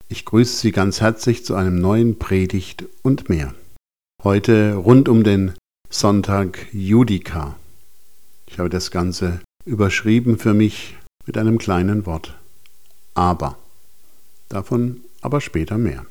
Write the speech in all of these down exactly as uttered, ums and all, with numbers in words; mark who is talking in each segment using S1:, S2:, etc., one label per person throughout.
S1: Ich grüße Sie ganz herzlich zu einem neuen Predigt und mehr. Heute rund um den Sonntag Judica. Ich habe das Ganze überschrieben für mich mit einem kleinen Wort. Aber. Davon aber später mehr.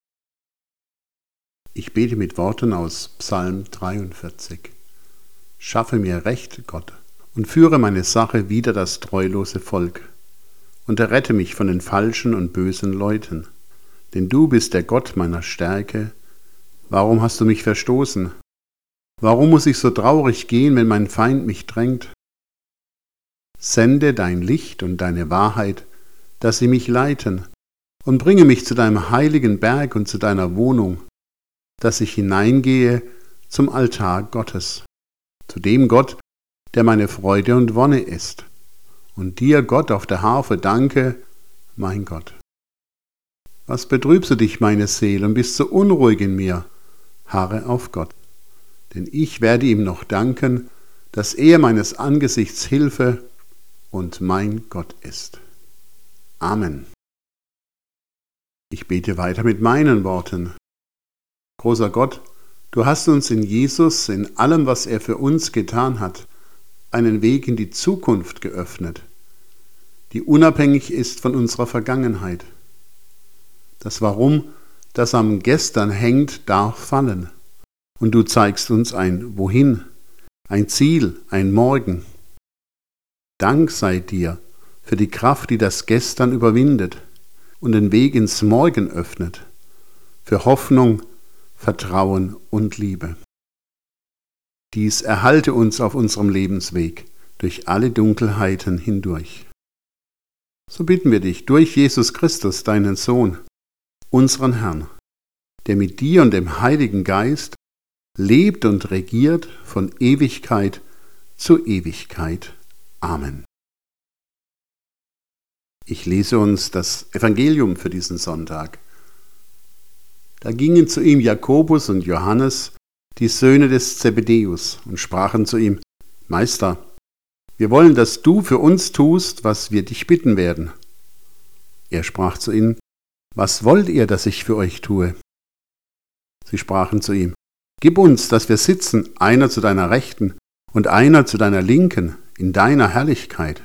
S1: Ich bete mit Worten aus Psalm dreiundvierzig. Schaffe mir Recht, Gott, und führe meine Sache wider das treulose Volk. Und errette mich von den falschen und bösen Leuten. Denn du bist der Gott meiner Stärke. Warum hast du mich verstoßen? Warum muss ich so traurig gehen, wenn mein Feind mich drängt? Sende dein Licht und deine Wahrheit, dass sie mich leiten, und bringe mich zu deinem heiligen Berg und zu deiner Wohnung, dass ich hineingehe zum Altar Gottes, zu dem Gott, der meine Freude und Wonne ist, und dir, Gott, auf der Harfe danke, mein Gott. Was betrübst du dich, meine Seele, und bist so unruhig in mir? Harre auf Gott, denn ich werde ihm noch danken, dass er meines Angesichts Hilfe und mein Gott ist. Amen. Ich bete weiter mit meinen Worten. Großer Gott, du hast uns in Jesus, in allem, was er für uns getan hat, einen Weg in die Zukunft geöffnet, die unabhängig ist von unserer Vergangenheit. Das Warum, das am Gestern hängt, darf fallen. Und du zeigst uns ein Wohin, ein Ziel, ein Morgen. Dank sei dir für die Kraft, die das Gestern überwindet und den Weg ins Morgen öffnet, für Hoffnung, Vertrauen und Liebe. Dies erhalte uns auf unserem Lebensweg durch alle Dunkelheiten hindurch. So bitten wir dich durch Jesus Christus, deinen Sohn, unseren Herrn, der mit dir und dem Heiligen Geist lebt und regiert von Ewigkeit zu Ewigkeit. Amen. Ich lese uns das Evangelium für diesen Sonntag. Da gingen zu ihm Jakobus und Johannes, die Söhne des Zebedäus, und sprachen zu ihm: Meister, wir wollen, dass du für uns tust, was wir dich bitten werden. Er sprach zu ihnen: Was wollt ihr, dass ich für euch tue? Sie sprachen zu ihm: Gib uns, dass wir sitzen, einer zu deiner Rechten und einer zu deiner Linken, in deiner Herrlichkeit.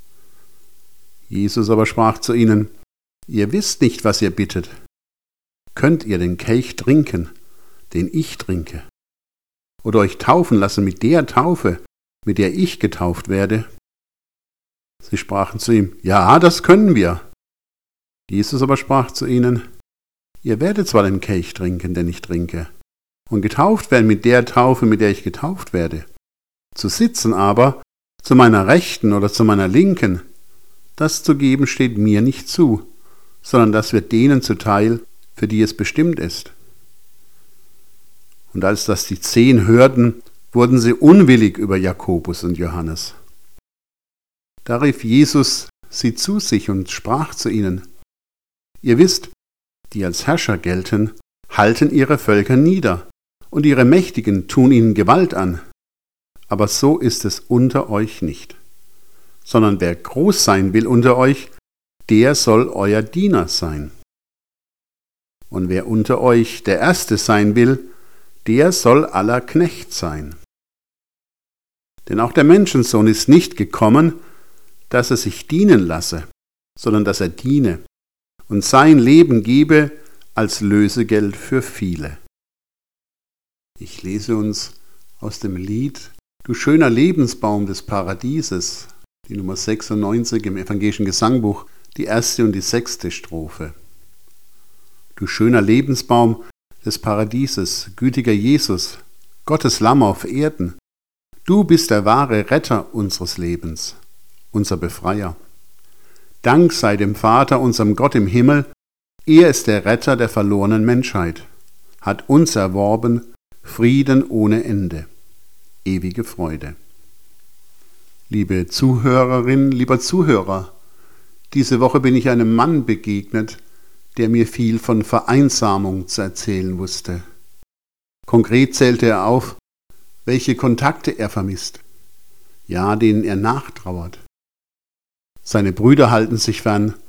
S1: Jesus aber sprach zu ihnen: Ihr wisst nicht, was ihr bittet. Könnt ihr den Kelch trinken, den ich trinke? Oder euch taufen lassen mit der Taufe, mit der ich getauft werde? Sie sprachen zu ihm: Ja, das können wir. Jesus aber sprach zu ihnen: Ihr werdet zwar den Kelch trinken, den ich trinke, und getauft werden mit der Taufe, mit der ich getauft werde. Zu sitzen aber, zu meiner Rechten oder zu meiner Linken, das zu geben steht mir nicht zu, sondern das wird denen zuteil, für die es bestimmt ist. Und als das die Zehn hörten, wurden sie unwillig über Jakobus und Johannes. Da rief Jesus sie zu sich und sprach zu ihnen: Ihr wisst, die als Herrscher gelten, halten ihre Völker nieder, und ihre Mächtigen tun ihnen Gewalt an. Aber so ist es unter euch nicht. Sondern wer groß sein will unter euch, der soll euer Diener sein. Und wer unter euch der Erste sein will, der soll aller Knecht sein. Denn auch der Menschensohn ist nicht gekommen, dass er sich dienen lasse, sondern dass er diene und sein Leben gebe als Lösegeld für viele. Ich lese uns aus dem Lied Du schöner Lebensbaum des Paradieses, die Nummer sechsundneunzig im Evangelischen Gesangbuch, die erste und die sechste Strophe. Du schöner Lebensbaum des Paradieses, gütiger Jesus, Gottes Lamm auf Erden, du bist der wahre Retter unseres Lebens, unser Befreier. Dank sei dem Vater, unserem Gott im Himmel, er ist der Retter der verlorenen Menschheit, hat uns erworben Frieden ohne Ende, ewige Freude. Liebe Zuhörerin, lieber Zuhörer, diese Woche bin ich einem Mann begegnet, der mir viel von Vereinsamung zu erzählen wusste. Konkret zählte er auf, welche Kontakte er vermisst, ja, denen er nachtrauert. Seine Brüder halten sich fern,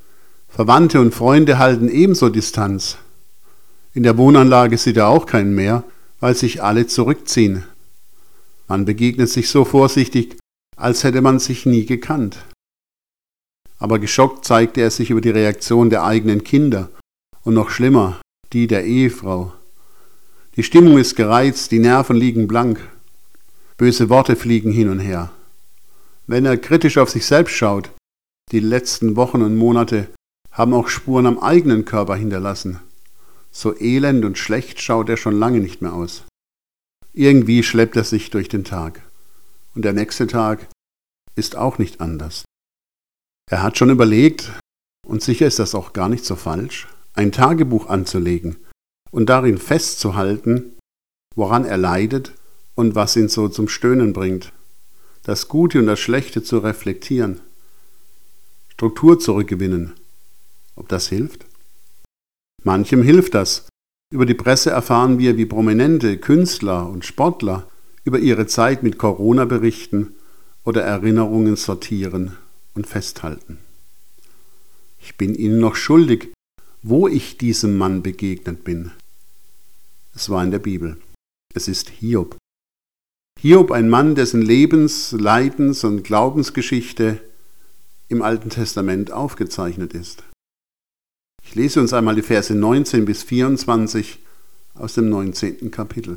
S1: Verwandte und Freunde halten ebenso Distanz. In der Wohnanlage sieht er auch keinen mehr, weil sich alle zurückziehen. Man begegnet sich so vorsichtig, als hätte man sich nie gekannt. Aber geschockt zeigte er sich über die Reaktion der eigenen Kinder und noch schlimmer, die der Ehefrau. Die Stimmung ist gereizt, die Nerven liegen blank. Böse Worte fliegen hin und her. Wenn er kritisch auf sich selbst schaut, die letzten Wochen und Monate haben auch Spuren am eigenen Körper hinterlassen. So elend und schlecht schaut er schon lange nicht mehr aus. Irgendwie schleppt er sich durch den Tag. Und der nächste Tag ist auch nicht anders. Er hat schon überlegt, und sicher ist das auch gar nicht so falsch, ein Tagebuch anzulegen und darin festzuhalten, woran er leidet und was ihn so zum Stöhnen bringt. Das Gute und das Schlechte zu reflektieren. Struktur zurückgewinnen. Ob das hilft? Manchem hilft das. Über die Presse erfahren wir, wie Prominente, Künstler und Sportler über ihre Zeit mit Corona berichten oder Erinnerungen sortieren und festhalten. Ich bin Ihnen noch schuldig, wo ich diesem Mann begegnet bin. Es war in der Bibel. Es ist Hiob. Hiob, ein Mann, dessen Lebens-, Leidens- und Glaubensgeschichte im Alten Testament aufgezeichnet ist. Ich lese uns einmal die Verse neunzehn bis vierundzwanzig aus dem neunzehnten Kapitel.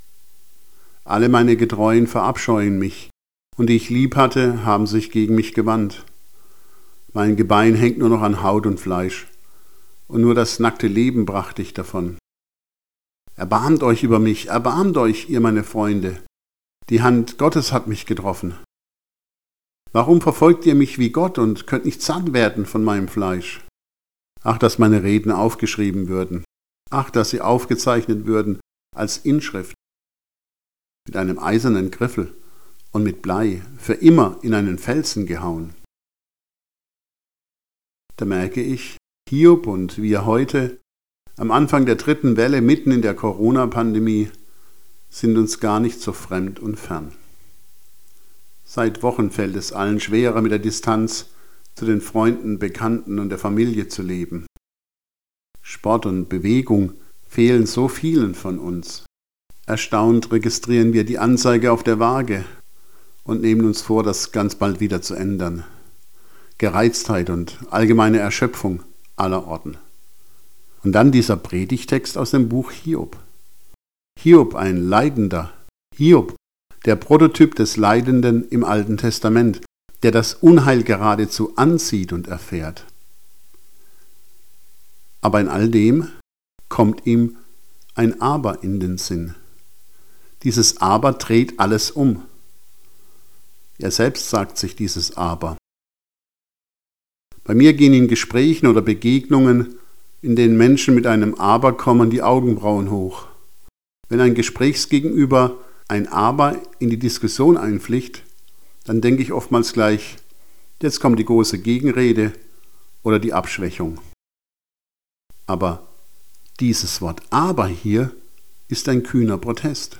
S1: Alle meine Getreuen verabscheuen mich, und die ich lieb hatte, haben sich gegen mich gewandt. Mein Gebein hängt nur noch an Haut und Fleisch, und nur das nackte Leben brachte ich davon. Erbarmt euch über mich, erbarmt euch, ihr meine Freunde. Die Hand Gottes hat mich getroffen. Warum verfolgt ihr mich wie Gott und könnt nicht satt werden von meinem Fleisch? Ach, dass meine Reden aufgeschrieben würden. Ach, dass sie aufgezeichnet würden als Inschrift. Mit einem eisernen Griffel und mit Blei für immer in einen Felsen gehauen. Da merke ich, Hiob und wir heute, am Anfang der dritten Welle, mitten in der Corona-Pandemie, sind uns gar nicht so fremd und fern. Seit Wochen fällt es allen schwerer, mit der Distanz zu den Freunden, Bekannten und der Familie zu leben. Sport und Bewegung fehlen so vielen von uns. Erstaunt registrieren wir die Anzeige auf der Waage und nehmen uns vor, das ganz bald wieder zu ändern. Gereiztheit und allgemeine Erschöpfung aller Orten. Und dann dieser Predigtext aus dem Buch Hiob. Hiob, ein Leidender. Hiob, der Prototyp des Leidenden im Alten Testament, der das Unheil geradezu ansieht und erfährt. Aber in all dem kommt ihm ein Aber in den Sinn. Dieses Aber dreht alles um. Er selbst sagt sich dieses Aber. Bei mir gehen in Gesprächen oder Begegnungen, in denen Menschen mit einem Aber kommen, die Augenbrauen hoch. Wenn ein Gesprächsgegenüber ein Aber in die Diskussion einpflicht, dann denke ich oftmals gleich, jetzt kommt die große Gegenrede oder die Abschwächung. Aber dieses Wort Aber hier ist ein kühner Protest.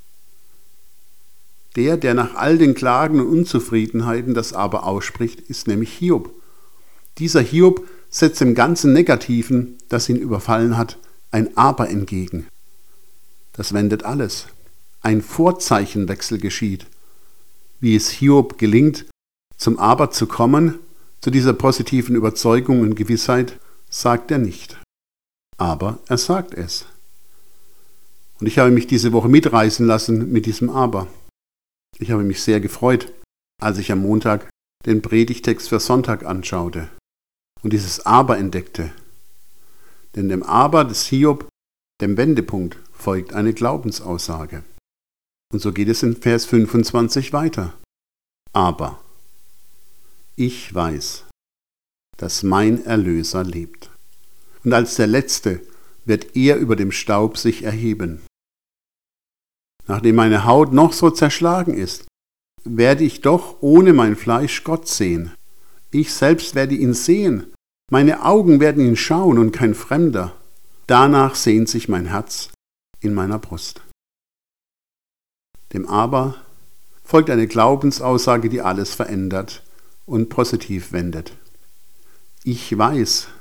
S1: Der, der nach all den Klagen und Unzufriedenheiten das Aber ausspricht, ist nämlich Hiob. Dieser Hiob setzt dem ganzen Negativen, das ihn überfallen hat, ein Aber entgegen. Das wendet alles. Ein Vorzeichenwechsel geschieht. Wie es Hiob gelingt, zum Aber zu kommen, zu dieser positiven Überzeugung und Gewissheit, sagt er nicht. Aber er sagt es. Und ich habe mich diese Woche mitreißen lassen mit diesem Aber. Ich habe mich sehr gefreut, als ich am Montag den Predigtext für Sonntag anschaute und dieses Aber entdeckte. Denn dem Aber des Hiob, dem Wendepunkt, folgt eine Glaubensaussage. Und so geht es in Vers fünfundzwanzig weiter. Aber ich weiß, dass mein Erlöser lebt. Und als der Letzte wird er über dem Staub sich erheben. Nachdem meine Haut noch so zerschlagen ist, werde ich doch ohne mein Fleisch Gott sehen. Ich selbst werde ihn sehen. Meine Augen werden ihn schauen und kein Fremder. Danach sehnt sich mein Herz in meiner Brust. Dem Aber folgt eine Glaubensaussage, die alles verändert und positiv wendet. Ich weiß,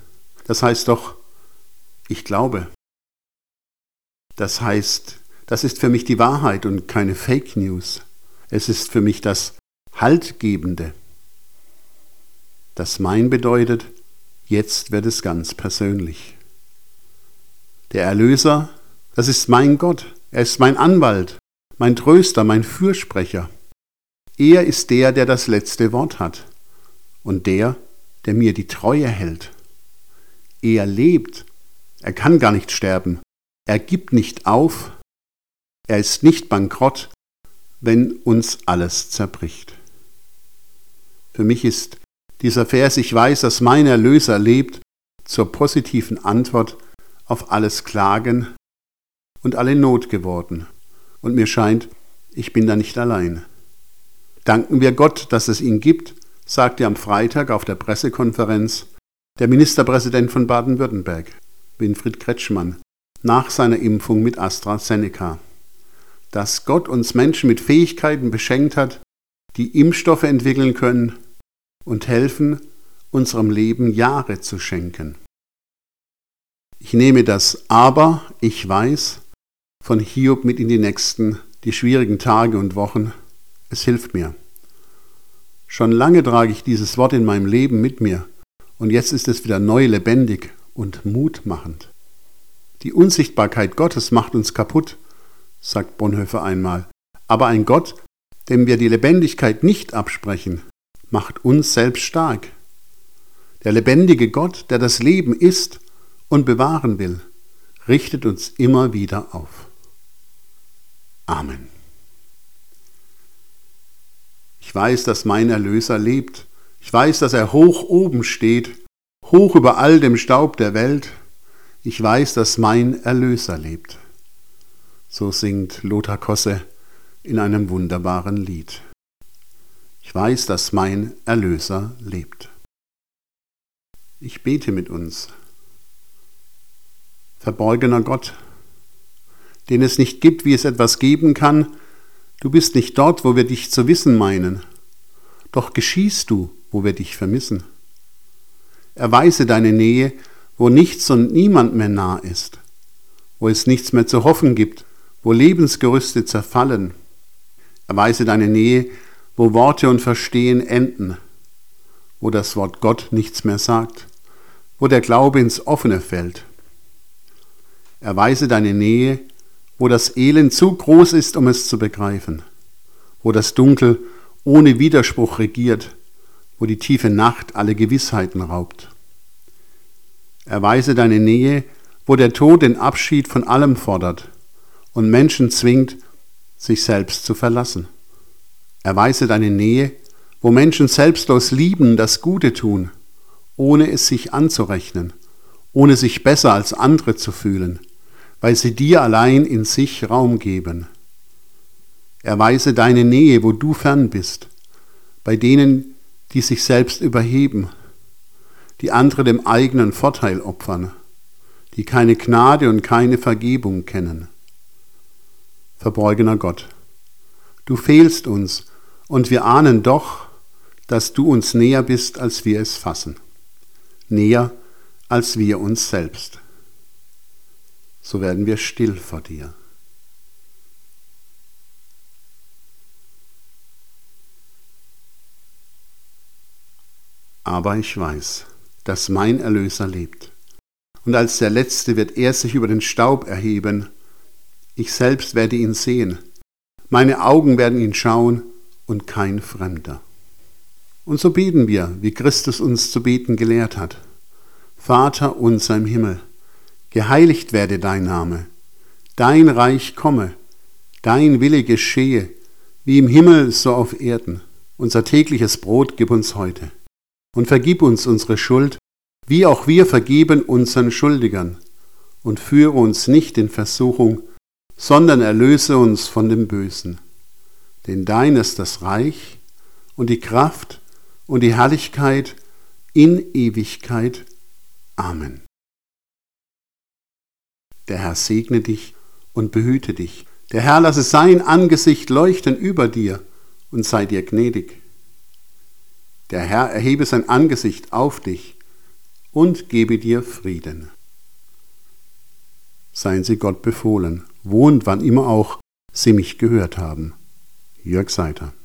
S1: Das heißt doch, ich glaube. Das heißt, das ist für mich die Wahrheit und keine Fake News. Es ist für mich das Haltgebende. Das Mein bedeutet, jetzt wird es ganz persönlich. Der Erlöser, das ist mein Gott. Er ist mein Anwalt, mein Tröster, mein Fürsprecher. Er ist der, der das letzte Wort hat und der, der mir die Treue hält. Er lebt, er kann gar nicht sterben, er gibt nicht auf, er ist nicht bankrott, wenn uns alles zerbricht. Für mich ist dieser Vers, ich weiß, dass mein Erlöser lebt, zur positiven Antwort auf alles Klagen und alle Not geworden. Und mir scheint, ich bin da nicht allein. Danken wir Gott, dass es ihn gibt, sagte am Freitag auf der Pressekonferenz der Ministerpräsident von Baden-Württemberg, Winfried Kretschmann, nach seiner Impfung mit AstraZeneca. Dass Gott uns Menschen mit Fähigkeiten beschenkt hat, die Impfstoffe entwickeln können und helfen, unserem Leben Jahre zu schenken. Ich nehme das Aber, ich weiß, von Hiob mit in die nächsten, die schwierigen Tage und Wochen. Es hilft mir. Schon lange trage ich dieses Wort in meinem Leben mit mir und jetzt ist es wieder neu lebendig und mutmachend. Die Unsichtbarkeit Gottes macht uns kaputt, sagt Bonhoeffer einmal, aber ein Gott, dem wir die Lebendigkeit nicht absprechen, macht uns selbst stark. Der lebendige Gott, der das Leben ist und bewahren will, richtet uns immer wieder auf. Amen. Ich weiß, dass mein Erlöser lebt. Ich weiß, dass er hoch oben steht, hoch über all dem Staub der Welt. Ich weiß, dass mein Erlöser lebt. So singt Lothar Kosse in einem wunderbaren Lied. Ich weiß, dass mein Erlöser lebt. Ich bete mit uns. Verborgener Gott, den es nicht gibt, wie es etwas geben kann, du bist nicht dort, wo wir dich zu wissen meinen, doch geschießt du, wo wir dich vermissen. Erweise deine Nähe, wo nichts und niemand mehr nah ist, wo es nichts mehr zu hoffen gibt, wo Lebensgerüste zerfallen. Erweise deine Nähe, wo Worte und Verstehen enden, wo das Wort Gott nichts mehr sagt, wo der Glaube ins Offene fällt. Erweise deine Nähe, wo das Elend zu groß ist, um es zu begreifen, wo das Dunkel ohne Widerspruch regiert, wo die tiefe Nacht alle Gewissheiten raubt. Erweise deine Nähe, wo der Tod den Abschied von allem fordert und Menschen zwingt, sich selbst zu verlassen. Erweise deine Nähe, wo Menschen selbstlos lieben, das Gute tun, ohne es sich anzurechnen, ohne sich besser als andere zu fühlen, weil sie dir allein in sich Raum geben. Erweise deine Nähe, wo du fern bist, bei denen, die sich selbst überheben, die andere dem eigenen Vorteil opfern, die keine Gnade und keine Vergebung kennen. Verborgener Gott, du fehlst uns und wir ahnen doch, dass du uns näher bist, als wir es fassen, näher als wir uns selbst. So werden wir still vor dir. Aber ich weiß, dass mein Erlöser lebt. Und als der Letzte wird er sich über den Staub erheben. Ich selbst werde ihn sehen. Meine Augen werden ihn schauen und kein Fremder. Und so beten wir, wie Christus uns zu beten gelehrt hat. Vater unser im Himmel, geheiligt werde dein Name, dein Reich komme, dein Wille geschehe, wie im Himmel so auf Erden. Unser tägliches Brot gib uns heute. Und vergib uns unsere Schuld, wie auch wir vergeben unseren Schuldigern. Und führe uns nicht in Versuchung, sondern erlöse uns von dem Bösen. Denn dein ist das Reich und die Kraft und die Herrlichkeit in Ewigkeit. Amen. Der Herr segne dich und behüte dich. Der Herr lasse sein Angesicht leuchten über dir und sei dir gnädig. Der Herr erhebe sein Angesicht auf dich und gebe dir Frieden. Seien Sie Gott befohlen, wo und wann immer auch Sie mich gehört haben. Jörg Seiter.